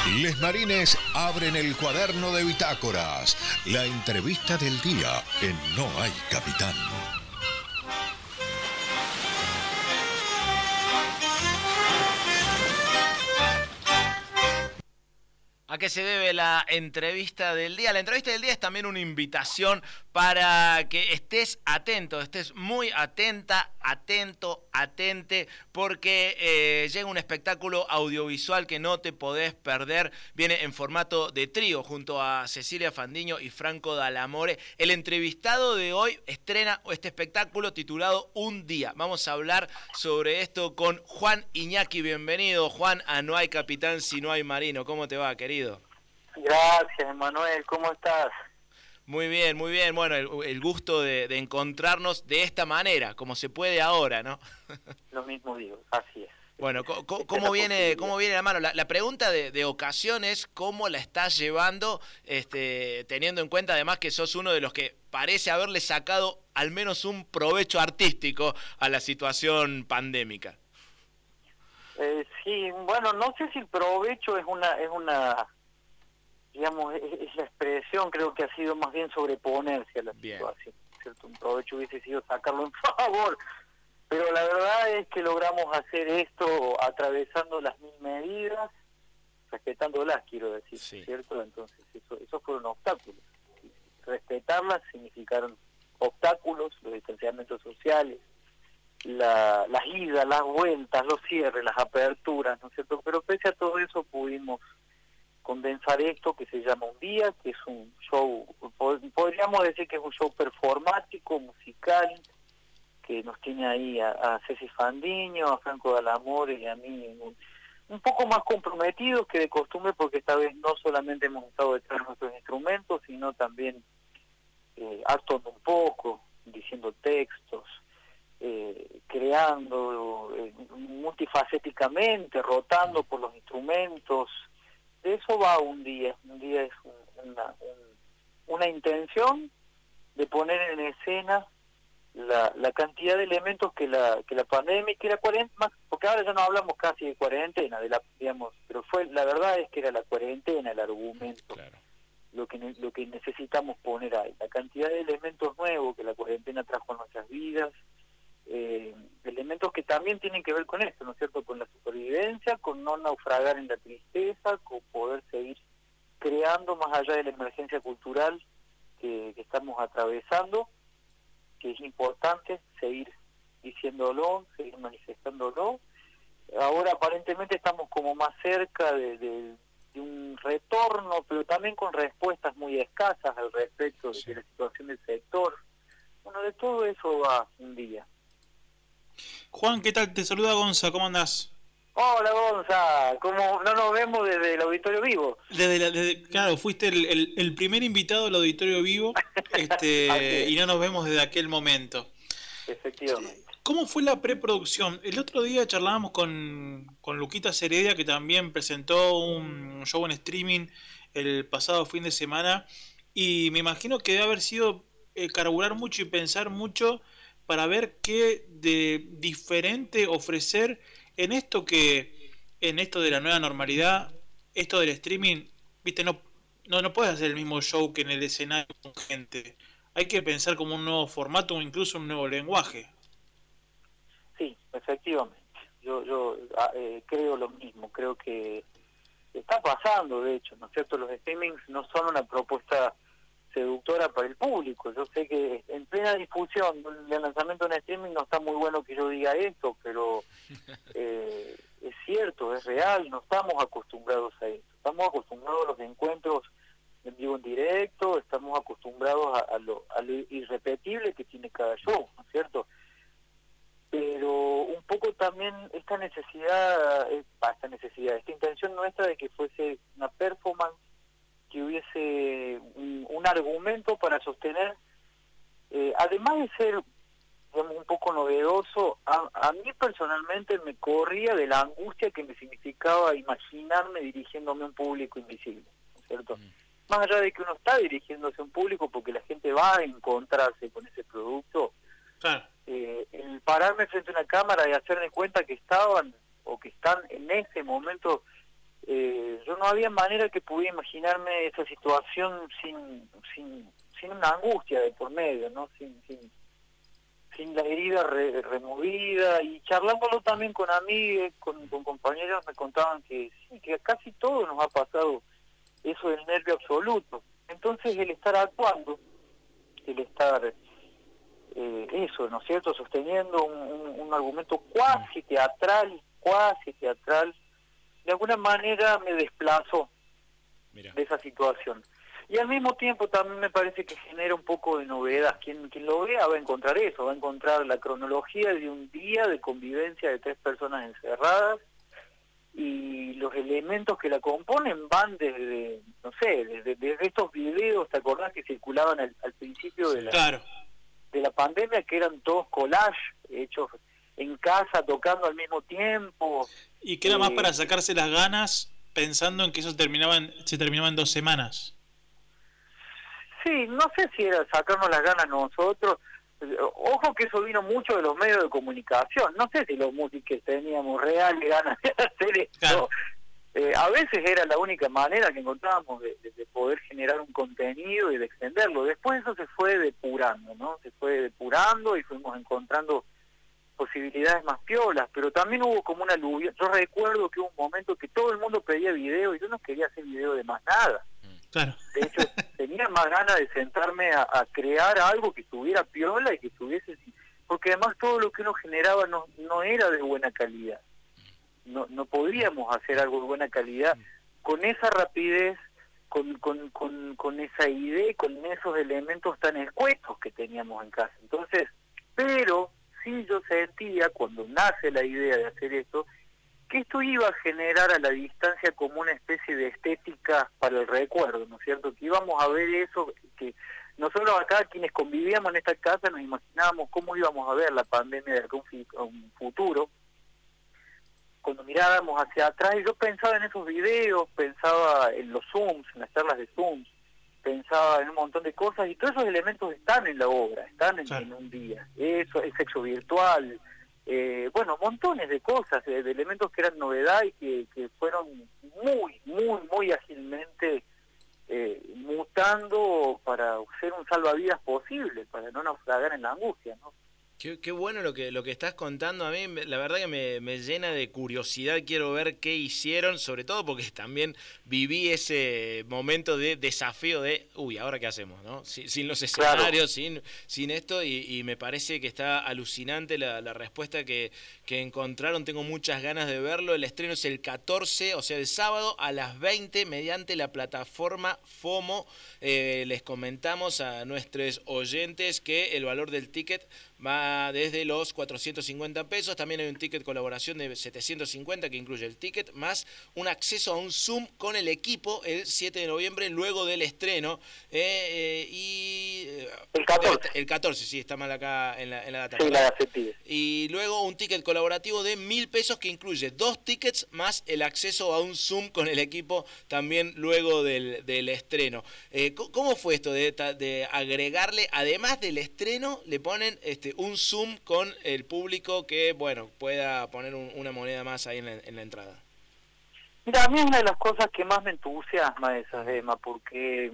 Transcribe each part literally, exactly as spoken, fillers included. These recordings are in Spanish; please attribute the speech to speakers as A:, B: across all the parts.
A: Les Marines abren el cuaderno de bitácoras. La entrevista del día en No Hay Capitán.
B: ¿A qué se debe la entrevista del día? La entrevista del día es también una invitación para que estés atento, estés muy atenta, atento, atente, porque eh, llega un espectáculo audiovisual que no te podés perder. Viene en formato de trío junto a Cecilia Fandiño y Franco Dalamore. El entrevistado de hoy estrena este espectáculo titulado Un Día. Vamos a hablar sobre esto con Juan Iñaki. Bienvenido, Juan, a No Hay Capitán si no hay Marino. ¿Cómo te va, querido?
C: Gracias, Emanuel, ¿cómo estás?
B: Muy bien, muy bien. Bueno, el, el gusto de, de encontrarnos de esta manera, como se puede ahora, ¿no?
C: Lo mismo digo, así es.
B: Bueno, ¿cómo, cómo viene cómo viene la mano? La, la pregunta de, de ocasión es cómo la estás llevando, este, teniendo en cuenta además que sos uno de los que parece haberle sacado al menos un provecho artístico a la situación pandémica.
C: Eh, sí, bueno, no sé si el provecho es una, es una, digamos, es, es la expresión, creo que ha sido más bien sobreponerse a la bien. situación, ¿cierto? Un provecho hubiese sido sacarlo en favor, pero la verdad es que logramos hacer esto atravesando las mil medidas, respetándolas, quiero decir, sí. ¿cierto? Entonces, eso, esos fueron obstáculos. Respetarlas significaron obstáculos, los distanciamientos sociales, La, las idas, las vueltas, los cierres, las aperturas, ¿no es cierto? Pero pese a todo eso pudimos condensar esto que se llama Un Día, que es un show, podríamos decir que es un show performático, musical, que nos tiene ahí a, a Ceci Fandiño, a Franco Dalamore y a mí un, un poco más comprometidos que de costumbre, porque esta vez no solamente hemos estado detrás de nuestros instrumentos, sino también eh, actuando un poco, diciendo textos, Eh, creando eh, multifacéticamente, rotando por los instrumentos. De eso va Un Día. Un Día es un, una, un, una intención de poner en escena la, la cantidad de elementos que la que la pandemia, que la cuarentena, porque ahora ya no hablamos casi de cuarentena, de la, digamos, pero fue la verdad es que era la cuarentena el argumento. Claro. Lo que lo que necesitamos poner ahí, la cantidad de elementos nuevos que la cuarentena trajo a nuestras vidas. Eh, elementos que también tienen que ver con esto, ¿no es cierto? Con la supervivencia, con no naufragar en la tristeza, con poder seguir creando más allá de la emergencia cultural que, que estamos atravesando, que es importante seguir diciéndolo, seguir manifestándolo. Ahora aparentemente estamos como más cerca de, de, de un retorno, pero también con respuestas muy escasas al respecto de, sí. de la situación del sector. Bueno, de todo eso va Un Día.
D: Juan, ¿qué tal? Te saluda Gonza, ¿cómo andás?
C: Hola Gonza, ¿cómo no nos vemos desde el Auditorio Vivo?
D: Desde, la, desde Claro, fuiste el, el, el primer invitado al Auditorio Vivo este, y no nos vemos desde aquel momento.
C: Efectivamente.
D: ¿Cómo fue la preproducción? El otro día charlábamos con, con Luquita Heredia, que también presentó un show en streaming el pasado fin de semana, y me imagino que debe haber sido eh, carburar mucho y pensar mucho para ver qué de diferente ofrecer en esto que en esto de la nueva normalidad, esto del streaming, viste, no no no puedes hacer el mismo show que en el escenario con gente. Hay que pensar como un nuevo formato o incluso un nuevo lenguaje.
C: Sí, efectivamente. Yo yo eh, creo lo mismo, creo que está pasando, de hecho, ¿no es cierto? Los streamings no son una propuesta seductora para el público. Yo sé que en plena difusión del lanzamiento en streaming no está muy bueno que yo diga esto, pero eh, es cierto, es real, no estamos acostumbrados a esto. Estamos acostumbrados a los encuentros en vivo en directo, estamos acostumbrados a, a, lo, a lo irrepetible que tiene cada show, ¿no es cierto? Pero un poco también esta necesidad, esta necesidad, esta intención nuestra de que fuese una performance, que hubiese un, un argumento para sostener, eh, además de ser, digamos, un poco novedoso, a, a mí personalmente me corría de la angustia que me significaba imaginarme dirigiéndome a un público invisible, ¿no es cierto? Mm. Más allá de que uno está dirigiéndose a un público porque la gente va a encontrarse con ese producto, claro. eh, el pararme frente a una cámara y hacerme cuenta que estaban o que están en ese momento eh, yo no había manera que pudiera imaginarme esa situación sin sin sin una angustia de por medio, ¿no? Sin sin, sin la herida re, removida, y charlándolo también con amigos, con, con compañeros, me contaban que sí, que a casi todos nos ha pasado eso del nervio absoluto. Entonces el estar actuando, el estar, eh, eso, ¿no es cierto?, sosteniendo un, un, un argumento cuasi teatral, cuasi teatral, de alguna manera me desplazó Mira. de esa situación. Y al mismo tiempo también me parece que genera un poco de novedad. Quien, quien lo vea va a encontrar eso, va a encontrar la cronología de un día de convivencia de tres personas encerradas, y los elementos que la componen van desde, no sé, desde, desde estos videos, ¿te acordás que circulaban al, al principio de la,
D: claro.
C: de la pandemia, que eran todos collage hechos en casa, tocando al mismo tiempo?
D: Y que era
C: eh,
D: más para sacarse las ganas, pensando en que eso terminaban, se terminaba en dos semanas.
C: Sí, no sé si era sacarnos las ganas nosotros. Ojo que eso vino mucho de los medios de comunicación. No sé si los músicos teníamos reales ganas de hacer esto. Claro. Eh, a veces era la única manera que encontrábamos de, de, de poder generar un contenido y de extenderlo. Después eso se fue depurando, ¿no? Se fue depurando y fuimos encontrando posibilidades más piolas, pero también hubo como una lluvia. Yo recuerdo que hubo un momento que todo el mundo pedía video y yo no quería hacer video de más nada.
D: Claro.
C: De hecho, tenía más ganas de sentarme a, a crear algo que estuviera piola y que estuviese... Porque además todo lo que uno generaba no, no era de buena calidad. No, no podíamos hacer algo de buena calidad con esa rapidez, con, con, con, con esa idea, con esos elementos tan escuetos que teníamos en casa. Entonces, pero sí yo sentía, cuando nace la idea de hacer esto, que esto iba a generar a la distancia como una especie de estética para el recuerdo, ¿no es cierto? Que íbamos a ver eso, que nosotros acá, quienes convivíamos en esta casa, nos imaginábamos cómo íbamos a ver la pandemia de acá a un futuro, cuando mirábamos hacia atrás. Y yo pensaba en esos videos, pensaba en los Zooms, en las charlas de Zooms, pensaba en un montón de cosas, y todos esos elementos están en la obra, están en, en un día. Eso, el sexo virtual... Eh, bueno, montones de cosas, de, de elementos que eran novedad y que, que fueron muy, muy, muy ágilmente eh, mutando para ser un salvavidas posible, para no naufragar en la angustia, ¿no?
B: Qué, qué bueno lo que lo que estás contando. A mí la verdad que me, me llena de curiosidad. Quiero ver qué hicieron, sobre todo porque también viví ese momento de desafío de, uy, ¿ahora qué hacemos? ¿No? Sin, sin los escenarios, claro. sin, sin esto, y, y me parece que está alucinante la, la respuesta que, que encontraron. Tengo muchas ganas de verlo. El estreno es el catorce, o sea, el sábado a las veinte, mediante la plataforma FOMO. Eh, les comentamos a nuestros oyentes que el valor del ticket va desde los cuatrocientos cincuenta pesos. También hay un ticket colaboración de setecientos cincuenta que incluye el ticket más un acceso a un Zoom con el equipo el siete de noviembre, luego del estreno. Eh, eh, y
C: el catorce.
B: El catorce, sí, está mal acá en la, en la data.
C: Sí, la
B: y luego un ticket colaborativo de mil pesos que incluye dos tickets más el acceso a un Zoom con el equipo también luego del, del estreno. Eh, ¿Cómo fue esto de, de agregarle, además del estreno, le ponen este un Zoom con el público que, bueno, pueda poner un, una moneda más ahí en la, en la entrada?
C: Mira, a mí es una de las cosas que más me entusiasma de esas, Emma, porque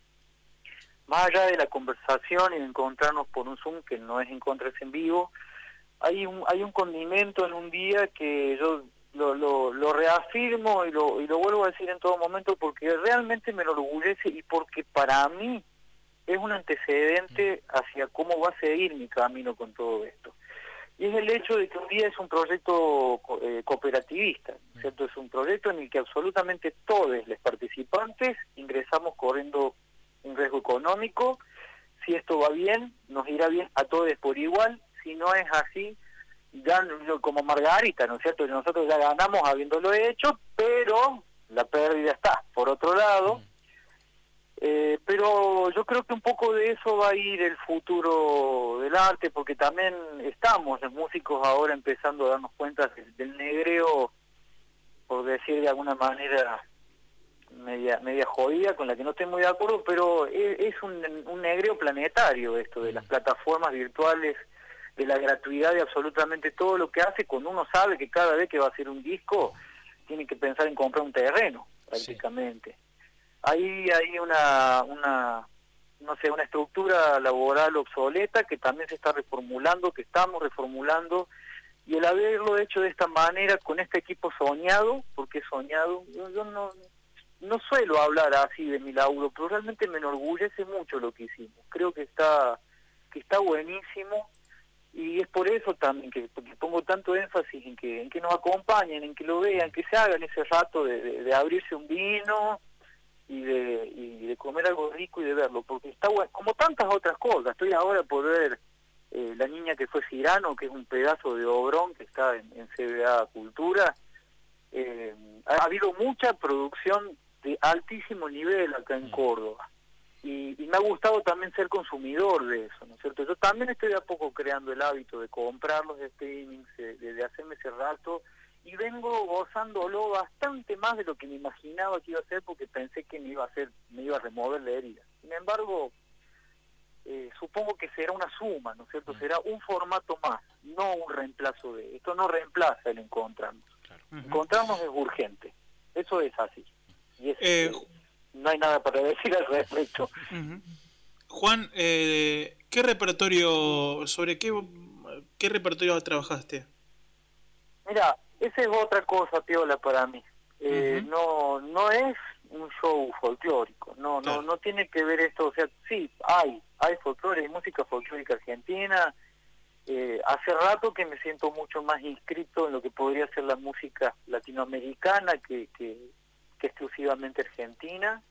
C: más allá de la conversación y de encontrarnos por un Zoom, que no es encontrarse en vivo, hay un hay un condimento en un día que yo lo, lo, lo reafirmo y lo, y lo vuelvo a decir en todo momento, porque realmente me enorgullece y porque para mí es un antecedente hacia cómo va a seguir mi camino con todo esto. Y es el hecho de que un día es un proyecto eh, cooperativista, ¿cierto? Es un proyecto en el que absolutamente todos los participantes ingresamos corriendo un riesgo económico. Si esto va bien, nos irá bien a todos por igual. Si no es así, ya como Margarita, ¿no es cierto? Nosotros ya ganamos habiéndolo hecho, pero la pérdida está. Por otro lado, Eh, pero yo creo que un poco de eso va a ir el futuro del arte, porque también estamos los músicos ahora empezando a darnos cuenta del, del negreo, por decir de alguna manera media media jodida, con la que no estoy muy de acuerdo, pero es, es un, un negreo planetario esto de las plataformas virtuales, de la gratuidad de absolutamente todo lo que hace, cuando uno sabe que cada vez que va a hacer un disco tienen que pensar en comprar un terreno, prácticamente. Sí. Ahí hay una, una, no sé, una estructura laboral obsoleta que también se está reformulando, que estamos reformulando, y el haberlo hecho de esta manera, con este equipo soñado, porque he soñado, yo, yo no, no suelo hablar así de mi laburo, pero realmente me enorgullece mucho lo que hicimos. Creo que está, que está buenísimo, y es por eso también que, que pongo tanto énfasis en que, en que nos acompañen, en que lo vean, que se hagan ese rato de, de, de abrirse un vino y de, y de comer algo rico y de verlo, porque está bueno, como tantas otras cosas. Estoy ahora por ver eh, La Niña que fue Cirano, que es un pedazo de obrón que está en, en C B A Cultura. Eh, ha habido mucha producción de altísimo nivel acá en Córdoba, y, y me ha gustado también ser consumidor de eso, ¿no es cierto? Yo también estoy de a poco creando el hábito de comprar los streamings, de, de hacerme ese rato, y vengo gozándolo bastante más de lo que me imaginaba que iba a ser, porque pensé que me iba a hacer, me iba a remover la herida. Sin embargo, eh, supongo que será una suma, ¿no es cierto? Será un formato más, no un reemplazo de... Esto no reemplaza el encontrarnos. Claro. Uh-huh. Encontrarnos es urgente, eso es así. Y es, eh, no hay nada para decir al respecto.
D: Uh-huh. Juan, eh, ¿qué repertorio, sobre qué, qué repertorio trabajaste?
C: Mira, esa es otra cosa, piola, para mí. Eh, uh-huh. No no es un show folclórico, no claro. no no tiene que ver esto, o sea, sí, hay, hay folclore, hay música folclórica argentina. Eh, hace rato que me siento mucho más inscrito en lo que podría ser la música latinoamericana que, que, que exclusivamente argentina.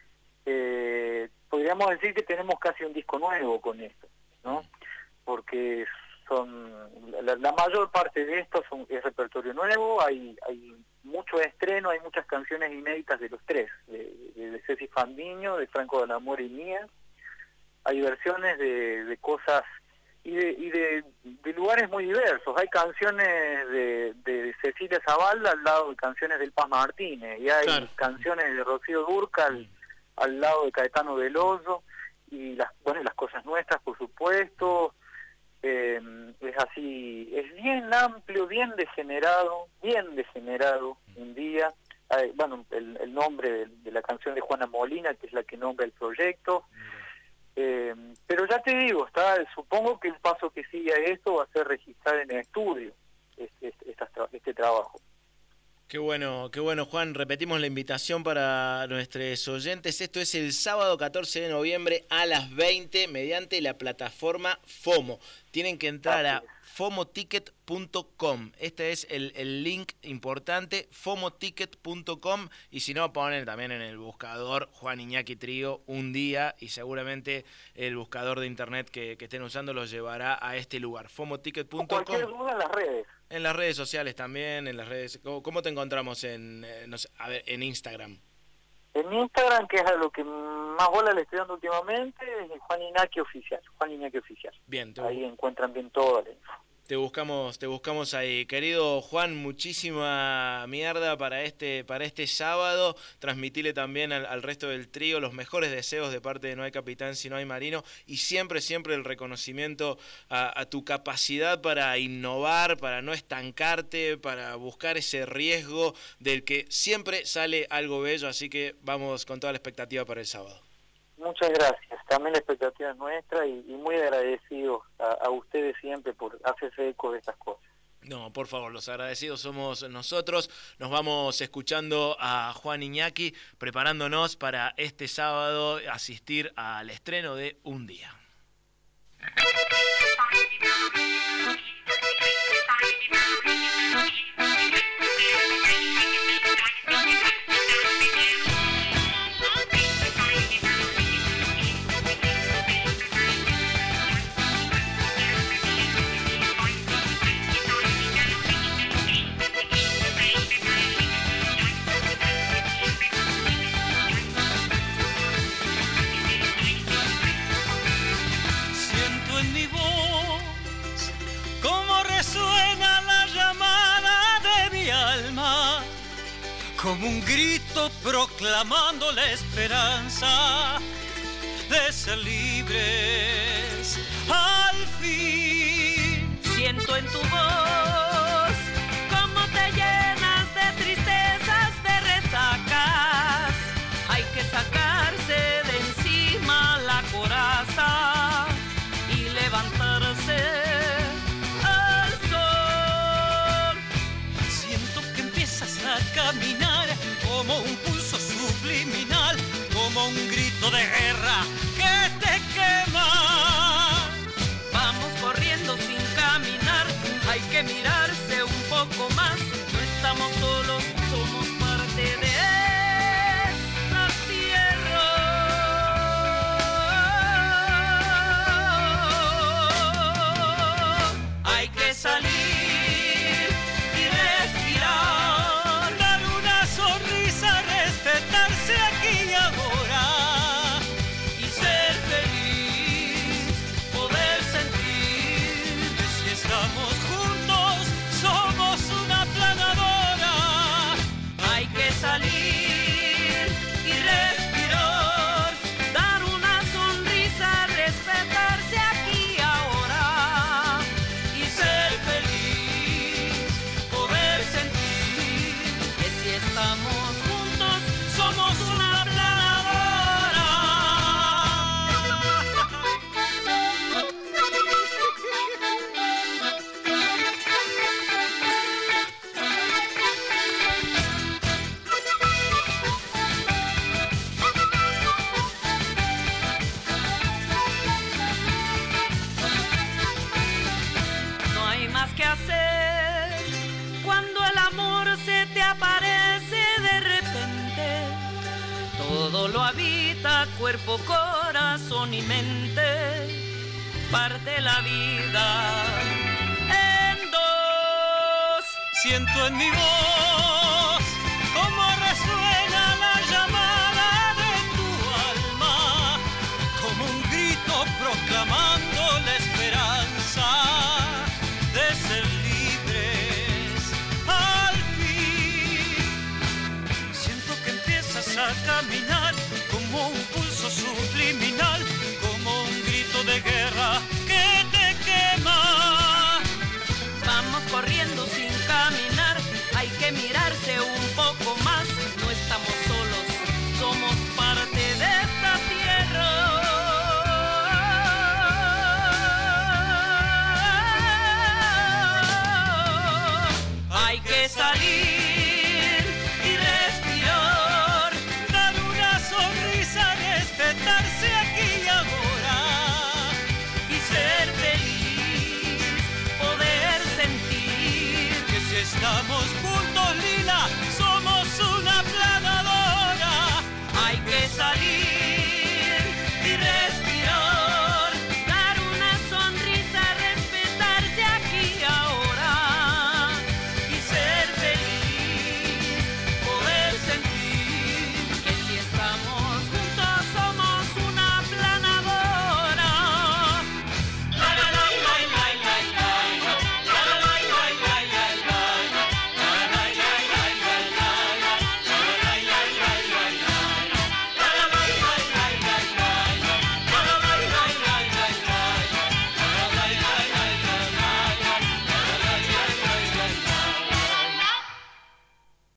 C: Eh, podríamos decir que tenemos casi un disco nuevo con esto, ¿no? Porque son la, la mayor parte de esto son, es repertorio nuevo, hay hay mucho estreno, hay muchas canciones inéditas de los tres, de, de, de Ceci Fandiño, de Franco D'Amore y mía. Hay versiones de, de cosas y de y de, de lugares muy diversos. Hay canciones de, de Cecilia Zavalda al lado de canciones del Paz Martínez, y hay claro. canciones de Rocío Dúrcal al lado de Caetano Veloso, y las bueno las cosas nuestras, por supuesto. Eh, es así, es bien amplio, bien degenerado, bien degenerado un día. Eh, bueno, el, el nombre de, de la canción de Juana Molina, que es la que nombra el proyecto. Eh, pero ya te digo, está, supongo que el paso que sigue a esto va a ser registrar en el estudio este, este, este, este trabajo.
B: Qué bueno, qué bueno, Juan. Repetimos la invitación para nuestros oyentes. Esto es el sábado catorce de noviembre a las veinte mediante la plataforma FOMO. Tienen que entrar a fomo ticket punto com. Este es el, el link importante, fomo ticket punto com, y si no, ponen también en el buscador Juan Iñaki Trío un día, y seguramente el buscador de internet que, que estén usando los llevará a este lugar, fomo ticket punto com.
C: Cualquier duda en las redes.
B: En las redes sociales también, en las redes. ¿Cómo, cómo te encontramos en, eh, no sé, a ver, en Instagram?
C: En Instagram, que es a lo que más bola le estoy dando últimamente, es Juan Iñaki Oficial. Juan Iñaki Oficial.
B: Bien. Te...
C: Ahí encuentran bien todo la info.
B: Te buscamos, te buscamos ahí. Querido Juan, muchísima mierda para este, para este sábado. Transmitile también al, al resto del trío los mejores deseos de parte de No Hay Capitán Si No Hay Marino, y siempre, siempre el reconocimiento a, a tu capacidad para innovar, para no estancarte, para buscar ese riesgo del que siempre sale algo bello. Así que vamos con toda la expectativa para el sábado.
C: Muchas gracias, también la expectativa es nuestra, y, y muy agradecidos a, a ustedes siempre por hacerse eco de estas cosas.
B: No, por favor, los agradecidos somos nosotros. Nos vamos escuchando a Juan Iñaki, preparándonos para este sábado asistir al estreno de Un Día.
E: Como un grito proclamando la esperanza de ser libres al fin.
F: Siento en tu voz cómo te llenas de tristeza.
E: a caminar como un pulso subliminal, como un grito de guerra que te quema.
F: Vamos corriendo sin caminar, hay que mirarse un poco más. No estamos solos, somos parte de esta tierra. Hay que salir y respirar,
E: dar una sonrisa, respetarse aquí y ahora,
F: y ser feliz, poder sentir
E: que si estamos juntos somos una aplanadora.
F: Hay que salir y respirar, dar una sonrisa, respetarse aquí y ahora, y ser feliz, poder sentir que si estamos juntos somos una aplanadora. No hay más que hacer cuando el amor se te aparece de repente. Todo lo habita, cuerpo, corazón y mente. Parte la vida en dos.
E: Siento en mi voz cómo resuena la llamada de tu alma, como un grito proclamando la esperanza de ser libres al fin. Siento que empiezas a caminar como un pulso subliminal, como un grito de guerra que te quema.
F: Vamos corriendo sin caminar, hay que mirar